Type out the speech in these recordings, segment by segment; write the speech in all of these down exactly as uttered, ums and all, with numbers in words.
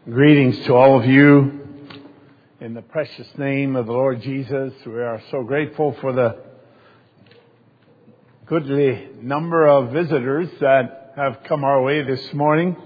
Greetings to all of you in the precious name of the Lord Jesus. We are so grateful for the goodly number of visitors that have come our way this morning.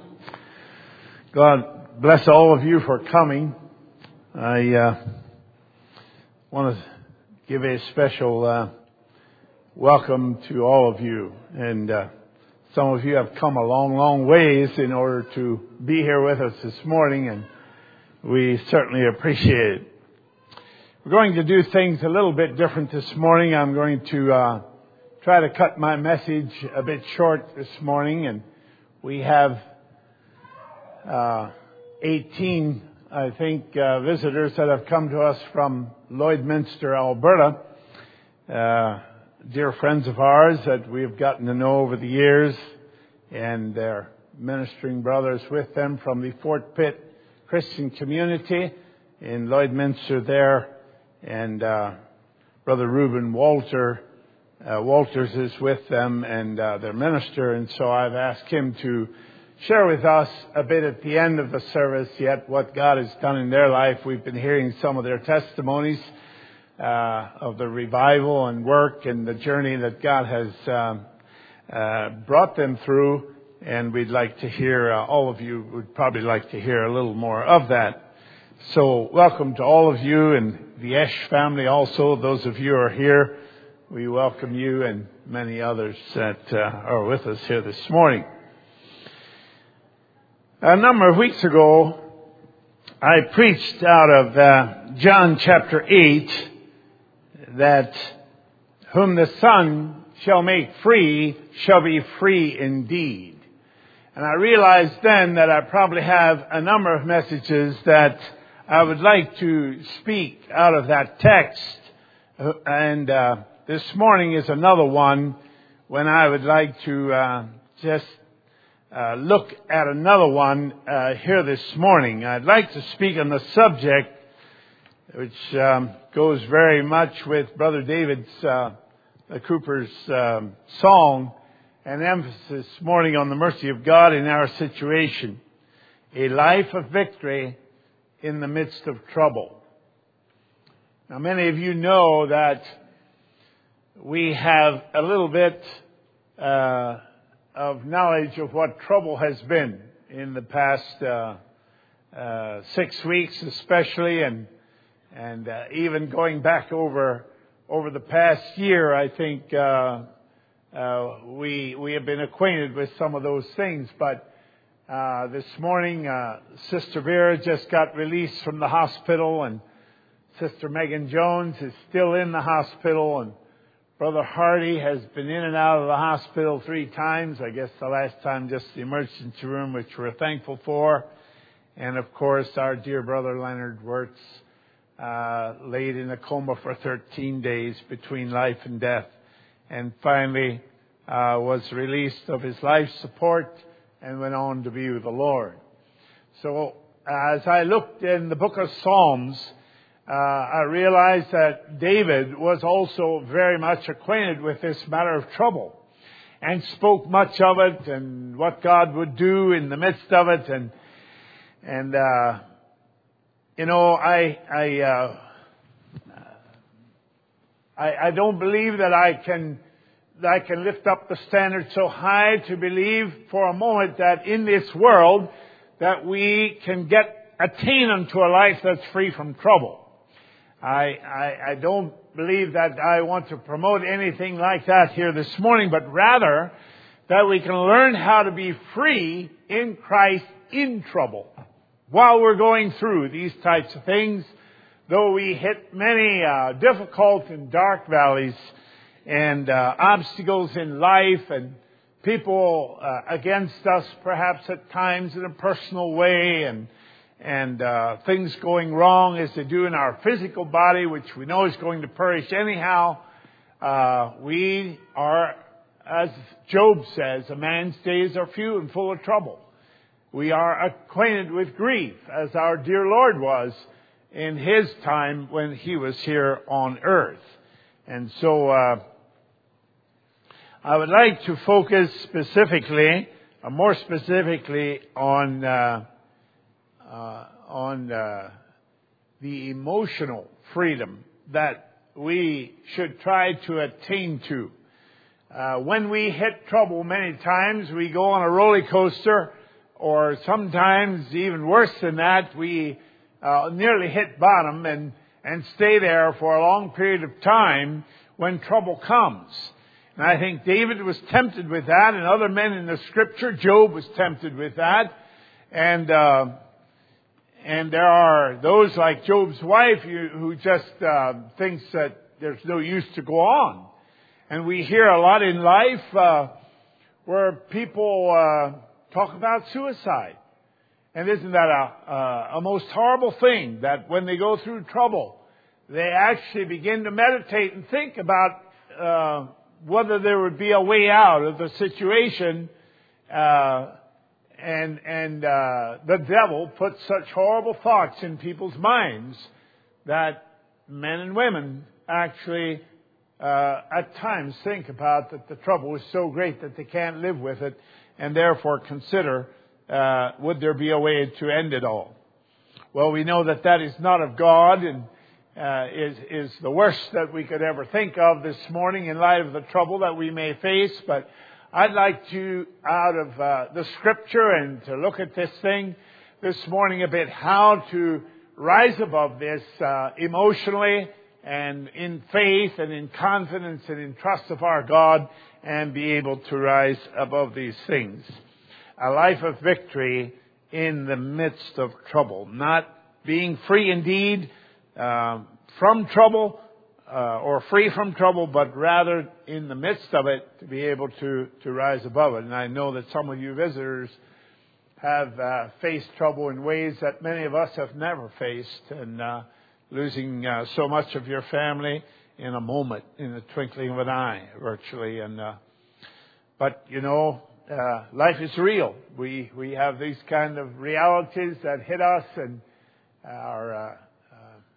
God bless all of you for coming. I uh, want to give a special uh, welcome to all of you. And uh, some of you have come a long, long ways in order to be here with us this morning, and we certainly appreciate it. We're going to do things a little bit different this morning. I'm going to uh, try to cut my message a bit short this morning, and we have uh, eighteen, I think, uh, visitors that have come to us from Lloydminster, Alberta. Uh, dear friends of ours that we've gotten to know over the years, and they're ministering brothers with them from the Fort Pitt Christian community in Lloydminster there. And uh, Brother Reuben Walter, uh, Walters is with them, and uh, their minister. And so I've asked him to share with us a bit at the end of the service yet what God has done in their life. We've been hearing some of their testimonies Uh, of the revival and work and the journey that God has um, uh, brought them through, and we'd like to hear, uh, all of you would probably like to hear a little more of that. So welcome to all of you, and the Esch family also, those of you who are here, we welcome you and many others that uh, are with us here this morning. A number of weeks ago, I preached out of uh, John chapter eight, that whom the Son shall make free shall be free indeed. And I realized then that I probably have a number of messages that I would like to speak out of that text. And uh, this morning is another one when I would like to uh, just uh, look at another one uh, here this morning. I'd like to speak on the subject which um, goes very much with Brother David's, uh, the Cooper's um, song, and emphasis this morning on the mercy of God in our situation. A life of victory in the midst of trouble. Now, many of you know that we have a little bit uh, of knowledge of what trouble has been in the past uh, uh, six weeks especially, and And uh, even going back over over the past year, I think uh, uh, we we have been acquainted with some of those things. But uh, this morning, uh, Sister Vera just got released from the hospital, and Sister Megan Jones is still in the hospital, and Brother Hardy has been in and out of the hospital three times. I guess the last time just the emergency room, which we're thankful for. And of course, our dear brother Leonard Wirtz, Uh, laid in a coma for thirteen days between life and death, and finally uh, was released of his life support and went on to be with the Lord. So as I looked in the book of Psalms, uh, I realized that David was also very much acquainted with this matter of trouble and spoke much of it and what God would do in the midst of it. And, and, uh, You know, I I, uh, I I don't believe that I can that I can lift up the standard so high to believe for a moment that in this world that we can get attain unto a life that's free from trouble. I, I I don't believe that I want to promote anything like that here this morning, but rather that we can learn how to be free in Christ in trouble. While we're going through these types of things, though we hit many uh, difficult and dark valleys and uh, obstacles in life and people uh, against us perhaps at times in a personal way, and and uh, things going wrong as they do in our physical body, which we know is going to perish anyhow, uh, we are, as Job says, a man's days are few and full of trouble. We are acquainted with grief, as our dear Lord was in His time when He was here on earth. And so uh, I would like to focus specifically, or more specifically, on uh, uh, on uh, the emotional freedom that we should try to attain to. Uh, when we hit trouble, many times we go on a roller coaster, or sometimes even worse than that, we uh, nearly hit bottom and, and stay there for a long period of time when trouble comes. And I think David was tempted with that, and other men in the Scripture. Job was tempted with that. And uh, and there are those like Job's wife who, who just uh, thinks that there's no use to go on. And we hear a lot in life uh, where people uh, talk about suicide. And isn't that a, a, a most horrible thing, that when they go through trouble, they actually begin to meditate and think about uh, whether there would be a way out of the situation. Uh, and and uh, the devil puts such horrible thoughts in people's minds that men and women actually uh, at times think about that the trouble is so great that they can't live with it, and therefore consider, uh, would there be a way to end it all? Well, we know that that is not of God, and uh, is, is the worst that we could ever think of this morning in light of the trouble that we may face. But I'd like to, out of uh, the Scripture, and to look at this thing this morning a bit, how to rise above this uh, emotionally and in faith and in confidence and in trust of our God, and be able to rise above these things. A life of victory in the midst of trouble. Not being free indeed uh, from trouble uh, or free from trouble, but rather in the midst of it to be able to, to rise above it. And I know that some of you visitors have uh, faced trouble in ways that many of us have never faced, and uh, losing uh, so much of your family in a moment, in the twinkling of an eye, virtually. And uh, but you know, uh, life is real. We we have these kind of realities that hit us, and our uh, uh,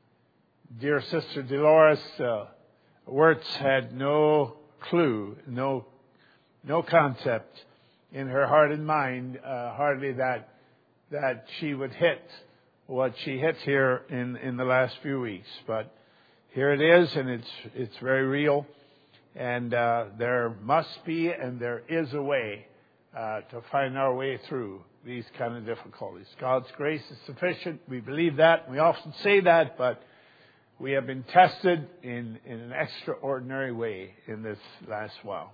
dear sister Dolores uh, Wirtz had no clue, no no concept in her heart and mind, uh, hardly that that she would hit what she hit here in, in the last few weeks. But here it is, and it's it's very real. And uh, there must be, and there is a way uh, to find our way through these kind of difficulties. God's grace is sufficient. We believe that. We often say that, but we have been tested in, in an extraordinary way in this last while.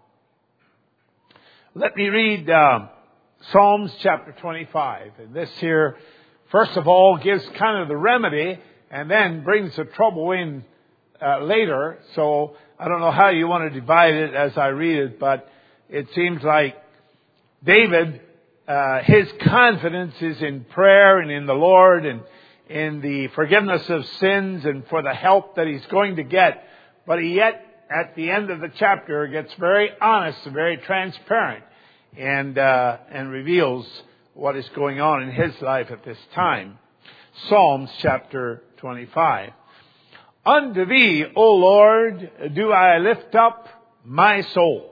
Let me read uh, Psalms chapter twenty-five. And this here, first of all, gives kind of the remedy, and then brings the trouble in uh, later. So I don't know how you want to divide it as I read it, but it seems like David, uh, his confidence is in prayer and in the Lord and in the forgiveness of sins and for the help that he's going to get. But he yet, at the end of the chapter, gets very honest and very transparent, and uh, and reveals what is going on in his life at this time. Psalms chapter twenty-five. Unto thee, O Lord, do I lift up my soul.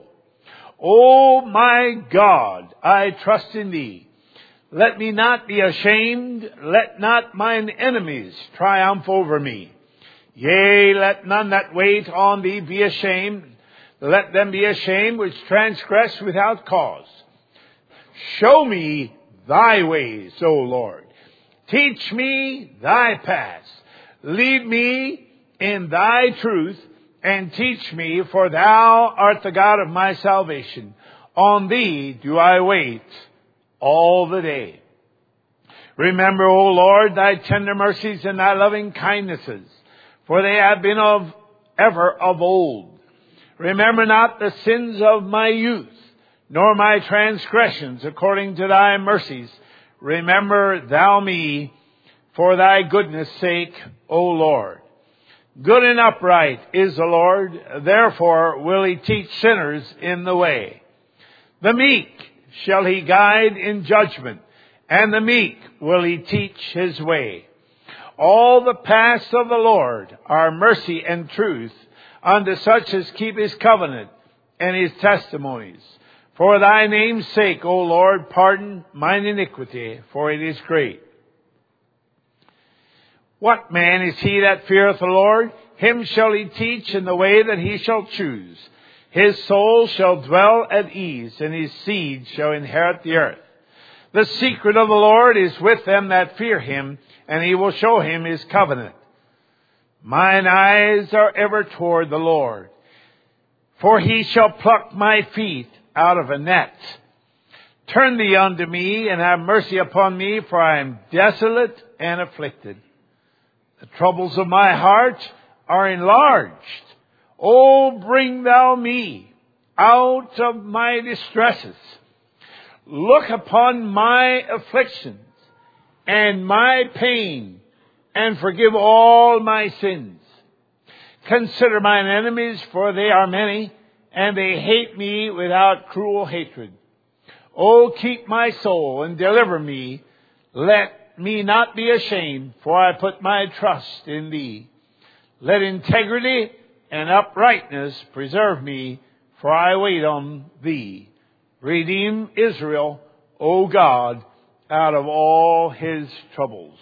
O my God, I trust in thee. Let me not be ashamed. Let not mine enemies triumph over me. Yea, let none that wait on thee be ashamed. Let them be ashamed which transgress without cause. Show me thy ways, O Lord. Teach me thy paths. Lead me in thy truth, and teach me, for thou art the God of my salvation. On thee do I wait all the day. Remember, O Lord, thy tender mercies and thy loving kindnesses, for they have been of ever of old. Remember not the sins of my youth, nor my transgressions according to thy mercies. Remember thou me for thy goodness' sake, O Lord. Good and upright is the Lord, therefore will he teach sinners in the way. The meek shall he guide in judgment, and the meek will he teach his way. All the paths of the Lord are mercy and truth unto such as keep his covenant and his testimonies. For thy name's sake, O Lord, pardon mine iniquity, for it is great. What man is he that feareth the Lord? Him shall he teach in the way that he shall choose. His soul shall dwell at ease, and his seed shall inherit the earth. The secret of the Lord is with them that fear him, and he will show him his covenant. Mine eyes are ever toward the Lord, for he shall pluck my feet out of a net. Turn thee unto me, and have mercy upon me, for I am desolate and afflicted. The troubles of my heart are enlarged. O bring thou me out of my distresses. Look upon my afflictions and my pain, and forgive all my sins. Consider mine enemies, for they are many, and they hate me without cruel hatred. O keep my soul and deliver me. Let me not be ashamed, for I put my trust in thee. Let integrity and uprightness preserve me, for I wait on thee. Redeem Israel, O God, out of all his troubles.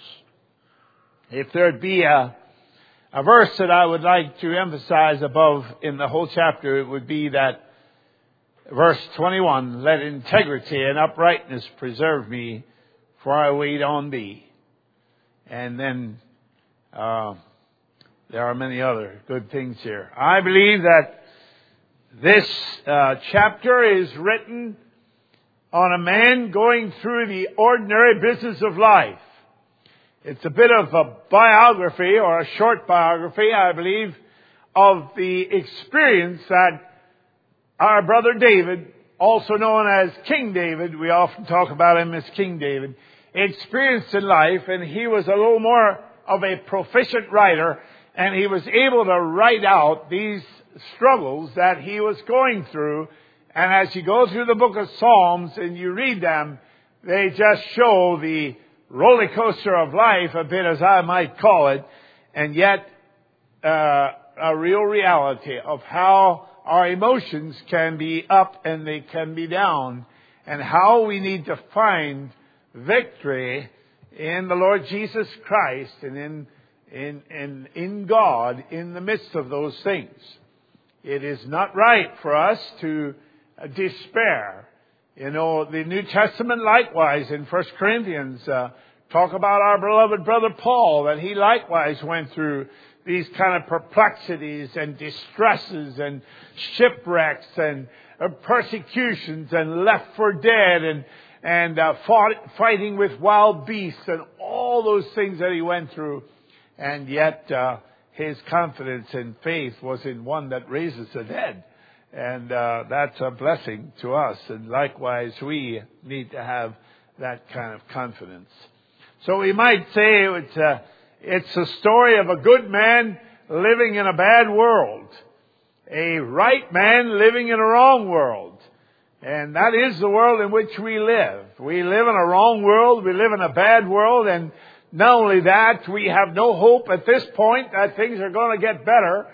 If there'd be a, a verse that I would like to emphasize above in the whole chapter, it would be that verse twenty-one, let integrity and uprightness preserve me, for I wait on thee. And then uh, there are many other good things here. I believe that this uh, chapter is written on a man going through the ordinary business of life. It's a bit of a biography, or a short biography, I believe, of the experience that our brother David, also known as King David, we often talk about him as King David, experienced in life. And he was a little more of a proficient writer, and he was able to write out these struggles that he was going through. And as you go through the book of Psalms and you read them, they just show the roller coaster of life, a bit as I might call it, and yet uh, a real reality of how our emotions can be up and they can be down, and how we need to find victory in the Lord Jesus Christ and in in in, in God in the midst of those things. It is not right for us to uh, despair. You know, the New Testament likewise in First Corinthians uh, talk about our beloved brother Paul, that he likewise went through these kind of perplexities and distresses and shipwrecks and uh, persecutions and left for dead and and uh, fought, fighting with wild beasts and all those things that he went through. And yet uh, his confidence and faith was in one that raises the dead. And uh, that's a blessing to us. And likewise, we need to have that kind of confidence. So we might say it's a, it's a story of a good man living in a bad world, a right man living in a wrong world. And that is the world in which we live. We live in a wrong world. We live in a bad world. And not only that, we have no hope at this point that things are going to get better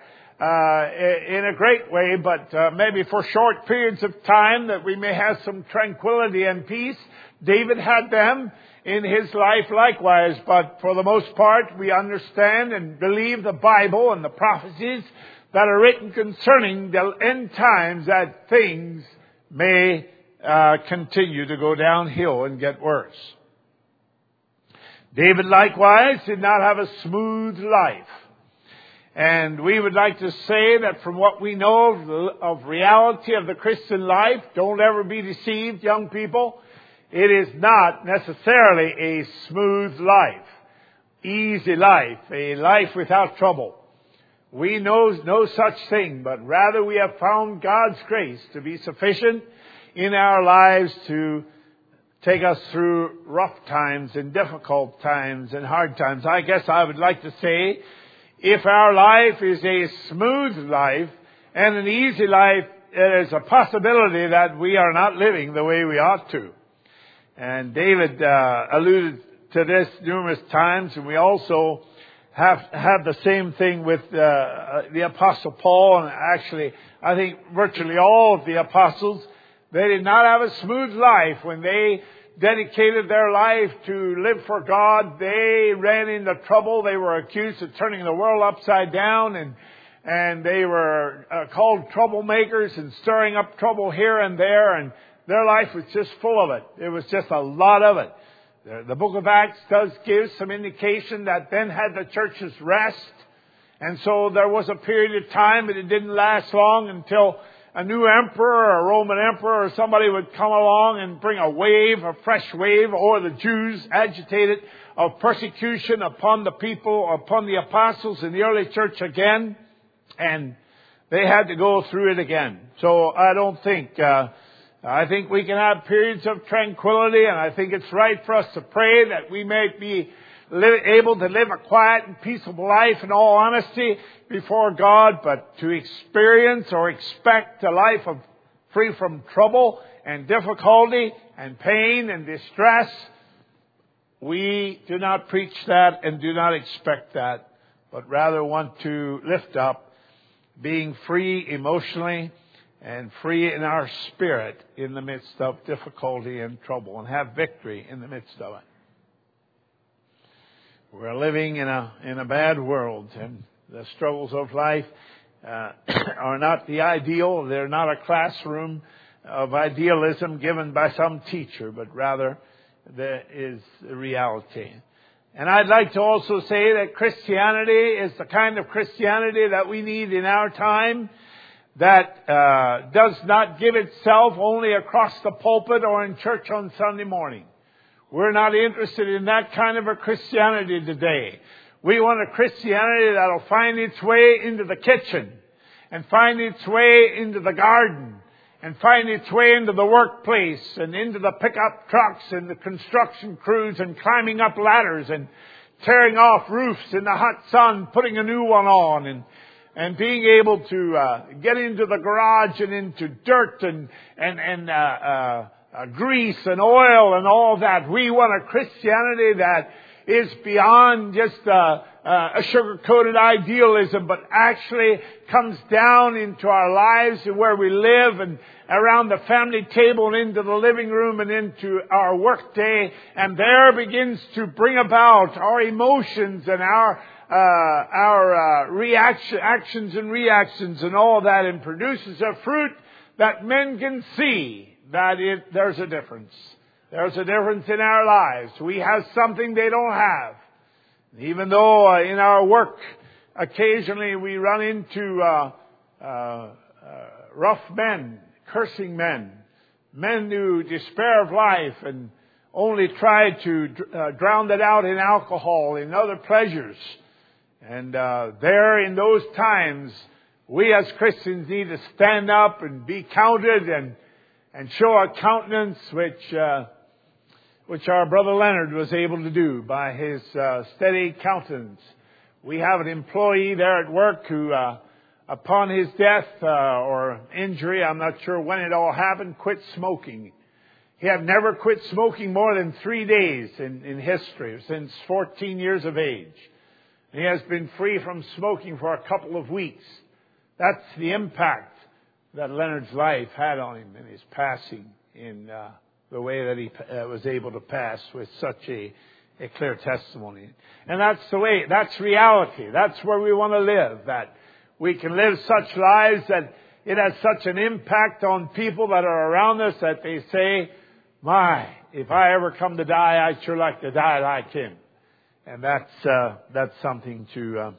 uh, in a great way, but uh, maybe for short periods of time that we may have some tranquility and peace. David had them in his life likewise, but for the most part, we understand and believe the Bible and the prophecies that are written concerning the end times, that things may uh, continue to go downhill and get worse. David likewise did not have a smooth life. And we would like to say that from what we know of, the, of reality of the Christian life, don't ever be deceived, young people. It is not necessarily a smooth life, easy life, a life without trouble. We know no such thing, but rather we have found God's grace to be sufficient in our lives to take us through rough times and difficult times and hard times. I guess I would like to say, if our life is a smooth life and an easy life, there is a possibility that we are not living the way we ought to. And David uh, alluded to this numerous times, and we also have have the same thing with uh, the Apostle Paul, and actually I think virtually all of the apostles. They did not have a smooth life when they dedicated their life to live for God, they ran into trouble. They were accused of turning the world upside down, and and they were uh, called troublemakers and stirring up trouble here and there, and their life was just full of it. It was just a lot of it. The, the book of Acts does give some indication that then had the churches rest, and so there was a period of time, but it didn't last long until a new emperor or a Roman emperor or somebody would come along and bring a wave, a fresh wave, or the Jews agitated of persecution upon the people, upon the apostles in the early church again. And they had to go through it again. So I don't think, uh, I think we can have periods of tranquility, and I think it's right for us to pray that we may be live, able to live a quiet and peaceable life in all honesty before God, but to experience or expect a life of free from trouble and difficulty and pain and distress, we do not preach that and do not expect that, but rather want to lift up being free emotionally and free in our spirit in the midst of difficulty and trouble, and have victory in the midst of it. We're living in a in a bad world, and the struggles of life uh, are not the ideal. They're not a classroom of idealism given by some teacher, but rather there is the reality. And I'd like to also say that Christianity is the kind of Christianity that we need in our time, that uh, does not give itself only across the pulpit or in church on Sunday morning. We're not interested in that kind of a Christianity today. We want a Christianity that'll find its way into the kitchen, and find its way into the garden, and find its way into the workplace, and into the pickup trucks and the construction crews, and climbing up ladders and tearing off roofs in the hot sun, putting a new one on, and and being able to uh, get into the garage and into dirt and and and uh, uh, uh, grease and oil and all that. We want a Christianity that is beyond just uh, uh, a sugar-coated idealism, but actually comes down into our lives and where we live, and around the family table and into the living room and into our work day, and there begins to bring about our emotions and our uh, our uh, reaction, actions and reactions and all that, and produces a fruit that men can see that it, there's a difference. There's a difference in our lives. We have something they don't have. Even though uh, in our work, occasionally we run into uh, uh, uh, rough men, cursing men, men who despair of life and only try to uh, drown it out in alcohol and other pleasures. And uh, there in those times, we as Christians need to stand up and be counted and and show a countenance which uh, which our brother Leonard was able to do by his uh, steady countenance. We have an employee there at work who, uh, upon his death uh, or injury, I'm not sure when it all happened, quit smoking. He had never quit smoking more than three days in, in history, since fourteen years of age. He has been free from smoking for a couple of weeks. That's the impact that Leonard's life had on him in his passing, in uh, the way that he uh, was able to pass with such a, a clear testimony. And that's the way, that's reality. That's where we want to live, that we can live such lives that it has such an impact on people that are around us that they say, my, if I ever come to die, I'd sure like to die like him. And that's, uh, that's something to, uh,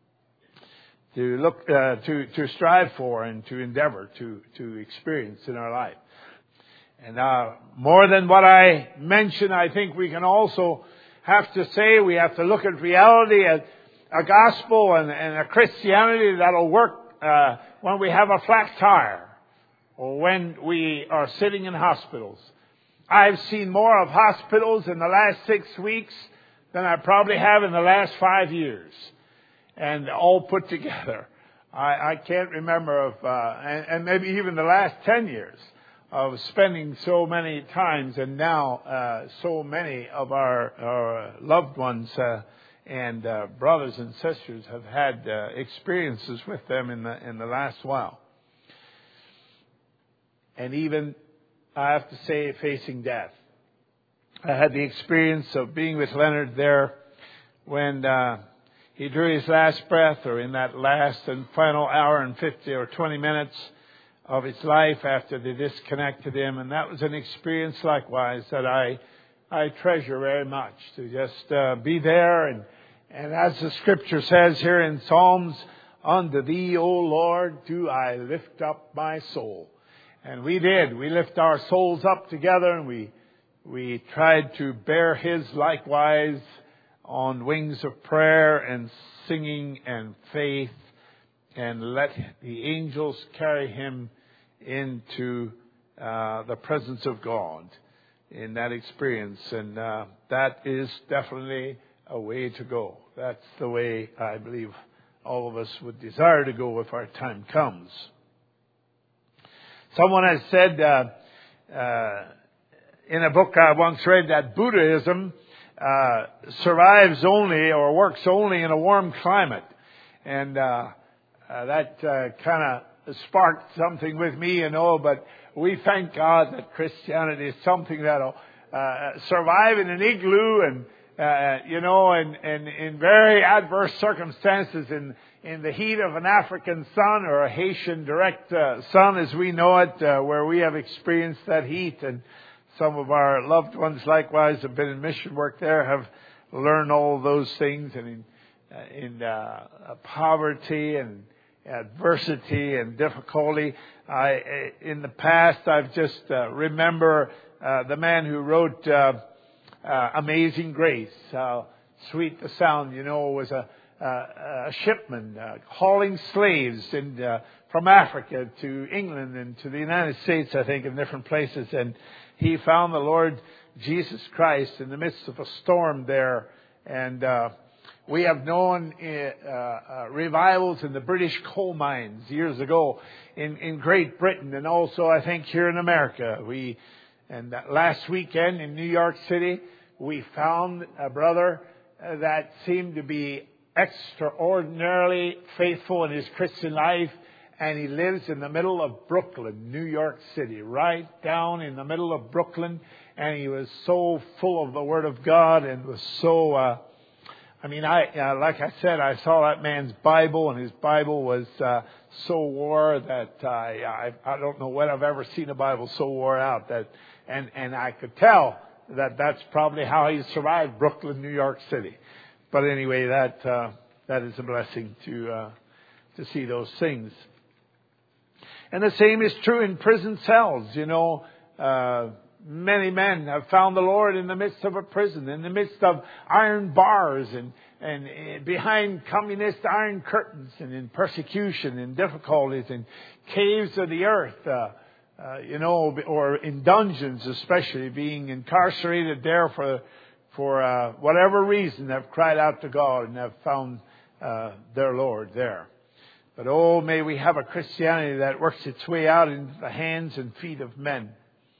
to look, uh, to, to strive for and to endeavor to, to experience in our life. And, uh, more than what I mentioned, I think we can also have to say we have to look at reality as a gospel and, and a Christianity that'll work, uh, when we have a flat tire or when we are sitting in hospitals. I've seen more of hospitals in the last six weeks than I probably have in the last five years. And all put together. I, I can't remember of, uh, and, and maybe even the last ten years of spending so many times, and now uh, so many of our, our loved ones uh, and uh, brothers and sisters have had uh, experiences with them in the in the last while. And even, I have to say, facing death. I had the experience of being with Leonard there when uh, he drew his last breath, or in that last and final hour and fifty or twenty minutes of his life after they disconnected him. And that was an experience likewise that I I treasure very much, to just uh, be there. And, and as the Scripture says here in Psalms, unto Thee, O Lord, do I lift up my soul. And we did. We lift our souls up together, and we we tried to bear His likewise on wings of prayer and singing and faith, and let the angels carry Him into uh, the presence of God in that experience. And uh, that is definitely a way to go. That's the way I believe all of us would desire to go if our time comes. Someone has said uh, uh, in a book I once read that Buddhism uh, survives only or works only in a warm climate. And uh, uh, that uh, kind of sparked something with me, you know, but we thank God that Christianity is something that'll uh, survive in an igloo and, uh, you know, and, and in very adverse circumstances, in, in the heat of an African sun or a Haitian direct uh, sun as we know it, uh, where we have experienced that heat. And some of our loved ones likewise have been in mission work there, have learned all those things, and in, uh, in uh, poverty and adversity and difficulty. I, in the past, I've just uh, remember uh, the man who wrote uh, uh, Amazing Grace. How sweet the sound, you know, was a, a, a shipman uh, hauling slaves in, uh, from Africa to England and to the United States, I think, in different places. And he found the Lord Jesus Christ in the midst of a storm there. And uh, we have known uh, uh, revivals in the British coal mines years ago in, in Great Britain, and also I think here in America. We and last weekend in New York City, we found a brother uh, that seemed to be extraordinarily faithful in his Christian life, and he lives in the middle of Brooklyn, New York City, right down in the middle of Brooklyn. And he was so full of the Word of God and was so. Uh, I mean, I uh, like I said, I saw that man's Bible, and his Bible was uh, so wore that uh, I I don't know when I've ever seen a Bible so wore out. That and and I could tell that that's probably how he survived Brooklyn, New York City. But anyway, that uh, that is a blessing to uh, to see those things. And the same is true in prison cells. You know, uh, many men have found the Lord in the midst of a prison, in the midst of iron bars and, and behind communist iron curtains, and in persecution and difficulties in caves of the earth, uh, uh, you know, or in dungeons, especially being incarcerated there for for uh, whatever reason, have cried out to God and have found uh, their Lord there. But oh, may we have a Christianity that works its way out into the hands and feet of men.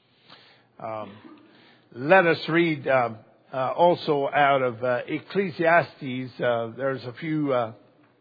Um, let us read uh, uh, also out of uh, Ecclesiastes. Uh, there's a few uh,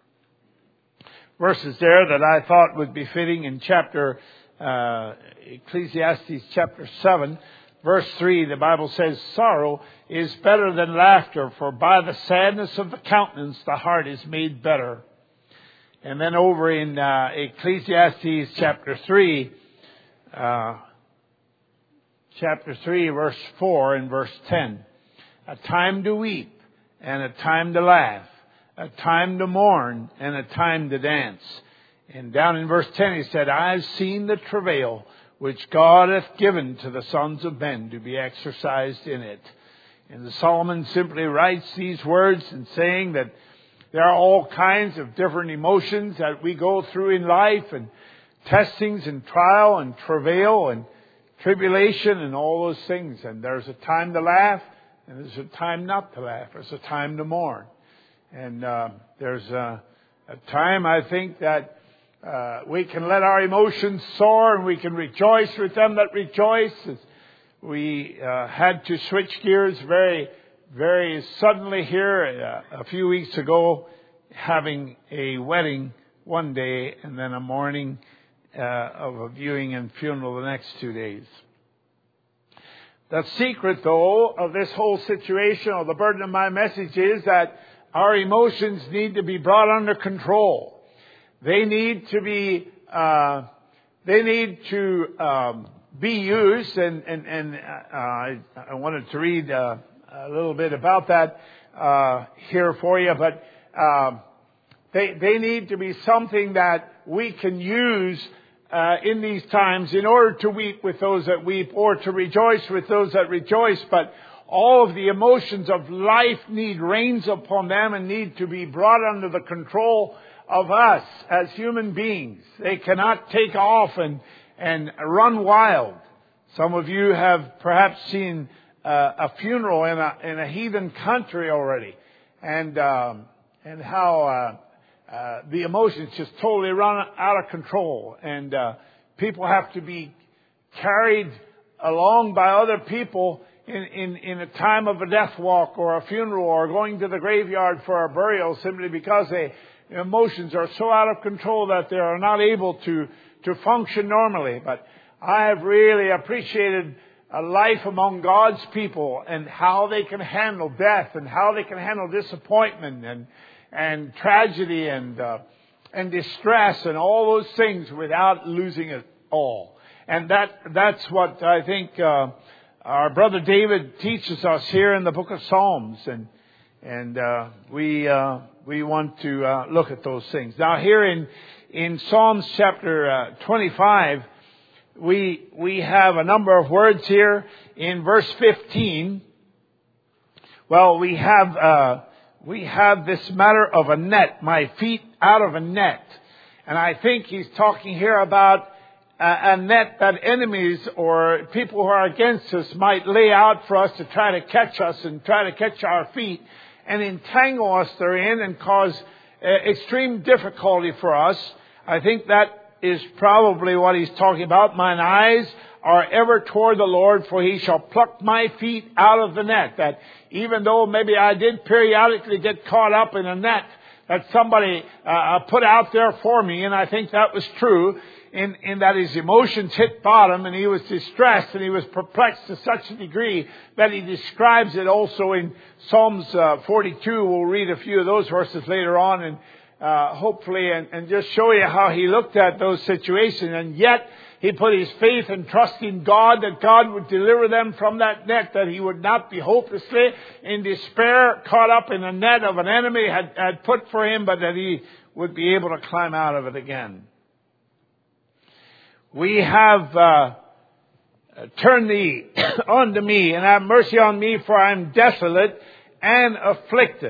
verses there that I thought would be fitting in chapter uh, Ecclesiastes chapter seven, verse three. The Bible says, "Sorrow is better than laughter, for by the sadness of the countenance the heart is made better." And then over in uh, Ecclesiastes chapter three, uh, chapter three, verse four and verse ten. "A time to weep and a time to laugh, a time to mourn and a time to dance." And down in verse ten he said, "I've seen the travail which God hath given to the sons of men to be exercised in it." And Solomon simply writes these words in saying that there are all kinds of different emotions that we go through in life, and testings and trial and travail and tribulation and all those things. And there's a time to laugh, and there's a time not to laugh. There's a time to mourn. And uh, there's a, a time, I think, that uh, we can let our emotions soar, and we can rejoice with them that rejoice. We uh, had to switch gears very Very suddenly here uh, a few weeks ago, having a wedding one day and then a mourning uh, of a viewing and funeral the next two days. The secret, though, of this whole situation, or the burden of my message, is that our emotions need to be brought under control. They need to be, uh, they need to um, be used, and and and uh, I, I wanted to read uh, a little bit about that uh, here for you, but uh, they they need to be something that we can use Uh, in these times in order to weep with those that weep, or to rejoice with those that rejoice. But all of the emotions of life need reins upon them and need to be brought under the control of us as human beings. They cannot take off and, and run wild. Some of you have perhaps seen uh, a funeral in a, in a heathen country already, and, um, and how, uh, Uh, the emotions just totally run out of control, and uh, people have to be carried along by other people in, in, in a time of a death walk or a funeral or going to the graveyard for a burial, simply because they, emotions are so out of control that they are not able to, to function normally. But I have really appreciated a life among God's people and how they can handle death and how they can handle disappointment and and tragedy and uh, and distress and all those things without losing it all. And that that's what I think uh, our brother David teaches us here in the book of Psalms, and and uh, we uh, we want to uh, look at those things. Now here in in Psalms chapter uh, twenty-five, we we have a number of words here. In verse fifteen, well, we have uh, We have this matter of a net, my feet out of a net. And I think he's talking here about a, a net that enemies or people who are against us might lay out for us to try to catch us and try to catch our feet and entangle us therein and cause uh, extreme difficulty for us. I think that is probably what he's talking about. Mine eyes are ever toward the Lord, for he shall pluck my feet out of the net. That even though maybe I did periodically get caught up in a net that somebody uh, put out there for me, and I think that was true, in, in that his emotions hit bottom and he was distressed and he was perplexed to such a degree that he describes it also in Psalms uh, forty-two. We'll read a few of those verses later on, and uh, hopefully, and, and just show you how he looked at those situations. And yet, he put his faith and trust in God, that God would deliver them from that net, that he would not be hopelessly in despair, caught up in a net of an enemy had, had put for him, but that he would be able to climb out of it again. We have, uh, turn thee unto me and have mercy on me, for I am desolate and afflicted.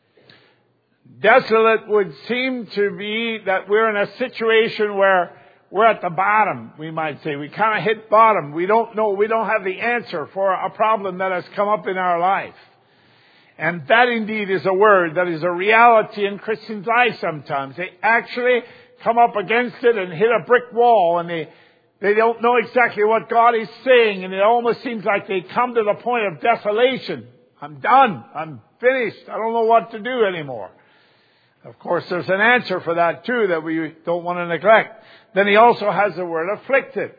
Desolate would seem to be that we're in a situation where we're at the bottom, we might say. We kind of hit bottom. We don't know, we don't have the answer for a problem that has come up in our life. And that indeed is a word that is a reality in Christians' life sometimes. They actually come up against it and hit a brick wall, and they, they don't know exactly what God is saying, and it almost seems like they come to the point of desolation. I'm done. I'm finished. I don't know what to do anymore. Of course, there's an answer for that too that we don't want to neglect. Then he also has the word afflicted.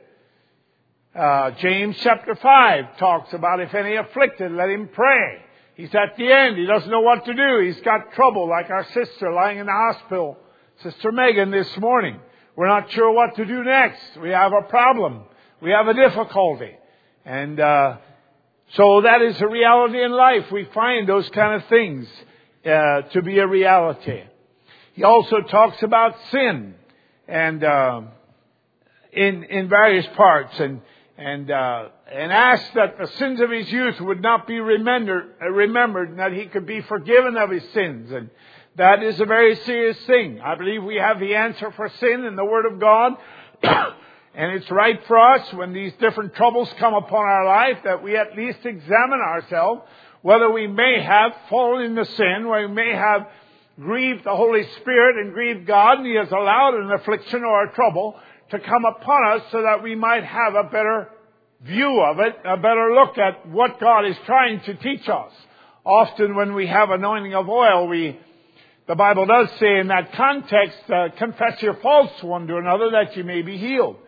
Uh, James chapter five talks about if any afflicted, let him pray. He's at the end. He doesn't know what to do. He's got trouble, like our sister lying in the hospital, Sister Megan, this morning. We're not sure what to do next. We have a problem. We have a difficulty. And uh, so that is a reality in life. We find those kind of things uh, to be a reality. He also talks about sin, and uh, in in various parts, and and uh, and asks that the sins of his youth would not be remembered, uh, remembered, and that he could be forgiven of his sins. And that is a very serious thing. I believe we have the answer for sin in the Word of God, and it's right for us when these different troubles come upon our life that we at least examine ourselves whether we may have fallen into sin, where we may have grieved the Holy Spirit and grieved God, and He has allowed an affliction or a trouble to come upon us so that we might have a better view of it, a better look at what God is trying to teach us. Often when we have anointing of oil, we, the Bible does say in that context, uh, confess your faults one to another that you may be healed.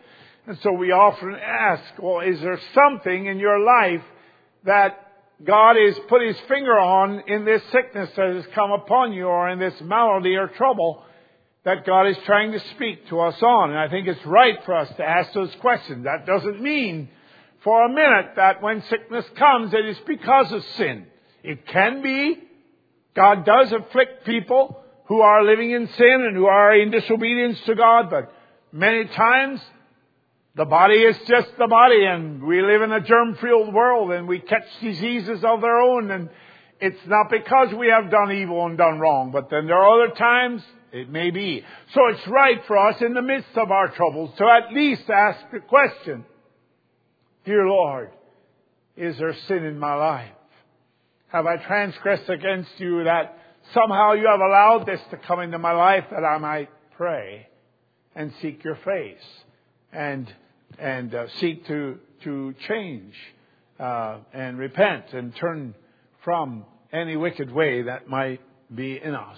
And so we often ask, well, is there something in your life that God has put His finger on in this sickness that has come upon you, or in this malady or trouble that God is trying to speak to us on? And I think it's right for us to ask those questions. That doesn't mean for a minute that when sickness comes, it is because of sin. It can be. God does afflict people who are living in sin and who are in disobedience to God, but many times the body is just the body, and we live in a germ-filled world, and we catch diseases of their own, and it's not because we have done evil and done wrong, but then there are other times it may be. So it's right for us in the midst of our troubles to at least ask the question, Dear Lord, is there sin in my life? Have I transgressed against you that somehow you have allowed this to come into my life that I might pray and seek your face and and uh, seek to to change uh, and repent and turn from any wicked way that might be in us?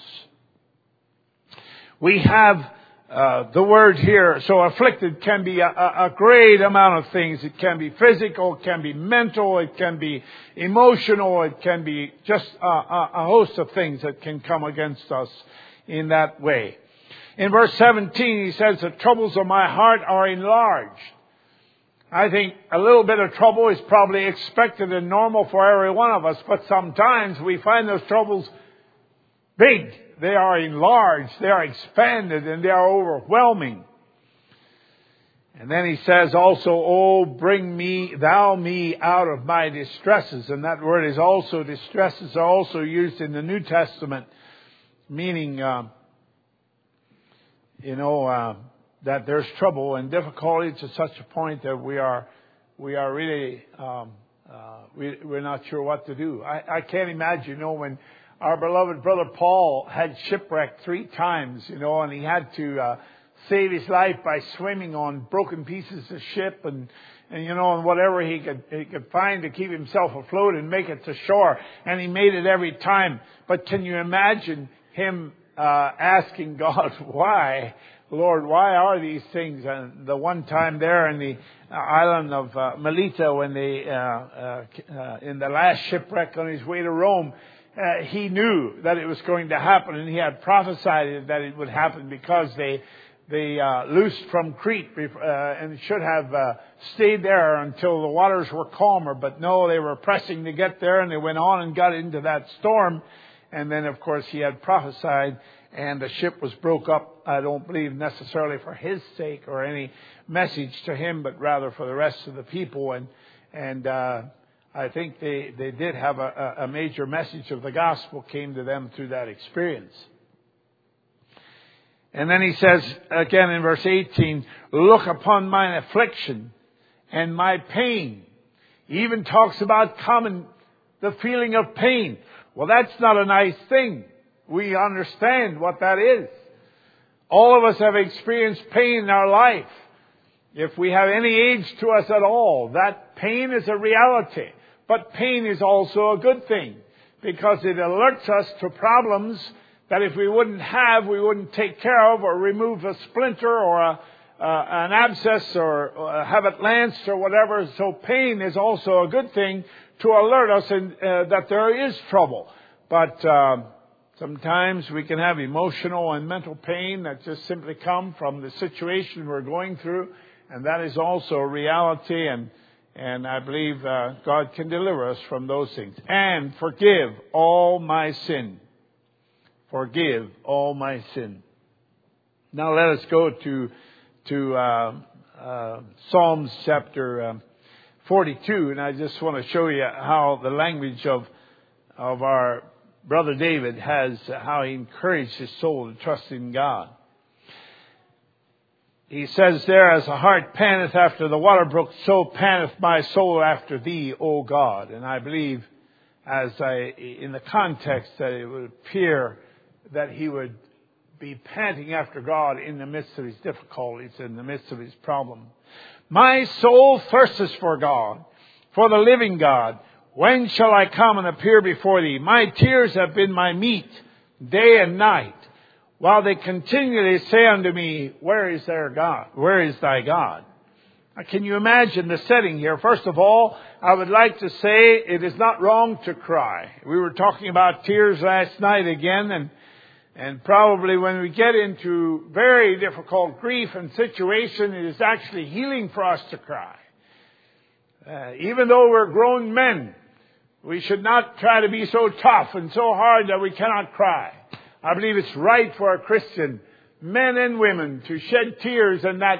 We have uh, the word here. So afflicted can be a, a great amount of things. It can be physical, it can be mental, it can be emotional, it can be just a, a, a host of things that can come against us in that way. In verse seventeen, he says, the troubles of my heart are enlarged. I think a little bit of trouble is probably expected and normal for every one of us, but sometimes we find those troubles big. They are enlarged, they are expanded, and they are overwhelming. And then he says also, oh, bring me, thou me out of my distresses. And that word is also, distresses are also used in the New Testament, meaning, uh, you know, uh, that there's trouble and difficulty to such a point that we are, we are really, um, uh, we, we're not sure what to do. I, I can't imagine, you know, when our beloved brother Paul had shipwrecked three times, you know, and he had to uh, save his life by swimming on broken pieces of ship and, and you know, and whatever he could he could find to keep himself afloat and make it to shore. And he made it every time. But can you imagine him uh, asking God, why, Lord, why are these things? And the one time there in the island of uh, Melita, when they, uh, uh, uh, in the last shipwreck on his way to Rome, Uh, he knew that it was going to happen, and he had prophesied that it would happen because they they uh, loosed from Crete uh, and should have uh, stayed there until the waters were calmer. But no, they were pressing to get there, and they went on and got into that storm. And then, of course, he had prophesied, and the ship was broke up, I don't believe necessarily for his sake or any message to him, but rather for the rest of the people. And and uh I think they, they did have a, a major message of the gospel came to them through that experience. And then he says again in verse eighteen, look upon mine affliction and my pain. He even talks about common, the feeling of pain. Well, that's not a nice thing. We understand what that is. All of us have experienced pain in our life. If we have any age to us at all, that pain is a reality. But pain is also a good thing because it alerts us to problems that if we wouldn't have, we wouldn't take care of, or remove a splinter or a, uh, an abscess or uh, have it lanced or whatever. So pain is also a good thing to alert us in, uh, that there is trouble. But uh, sometimes we can have emotional and mental pain that just simply come from the situation we're going through. And that is also a reality, and And I believe uh, God can deliver us from those things. And forgive all my sin. Forgive all my sin. Now let us go to to uh, uh, Psalms chapter um, forty-two, and I just want to show you how the language of of our brother David has, uh, how he encouraged his soul to trust in God. He says there, as the hart panteth after the water brook, so panteth my soul after thee, O God. And I believe, as I, in the context, that it would appear that he would be panting after God in the midst of his difficulties, in the midst of his problem. My soul thirsteth for God, for the living God. When shall I come and appear before thee? My tears have been my meat, day and night. While they continually say unto me, where is their God? Where is thy God? Can you imagine the setting here? First of all, I would like to say it is not wrong to cry. We were talking about tears last night again, and and probably when we get into very difficult grief and situation, it is actually healing for us to cry. Uh, even though we're grown men, we should not try to be so tough and so hard that we cannot cry. I believe it's right for a Christian, men and women, to shed tears, and that